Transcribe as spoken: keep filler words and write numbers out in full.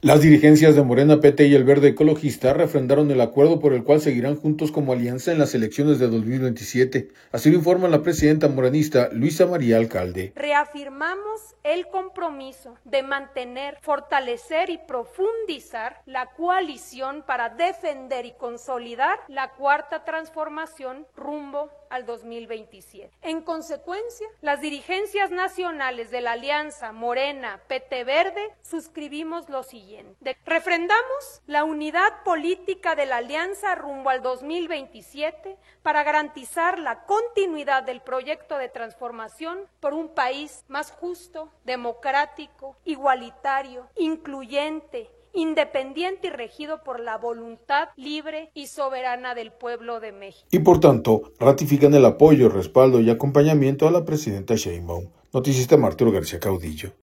Las dirigencias de Morena, P T y el Verde Ecologista refrendaron el acuerdo por el cual seguirán juntos como alianza en las elecciones de dos mil veintisiete. Así lo informa la presidenta morenista Luisa María Alcalde. Reafirmamos el compromiso de mantener, fortalecer y profundizar la coalición para defender y consolidar la cuarta transformación rumbo al dos mil veintisiete. En consecuencia, las dirigencias nacionales de la Alianza Morena, P T Verde suscribimos lo siguiente. De, refrendamos la unidad política de la alianza rumbo al dos mil veintisiete para garantizar la continuidad del proyecto de transformación por un país más justo, democrático, igualitario, incluyente, independiente y regido por la voluntad libre y soberana del pueblo de México. Y por tanto, ratifican el apoyo, respaldo y acompañamiento a la presidenta Sheinbaum. Noticista Arturo García Caudillo.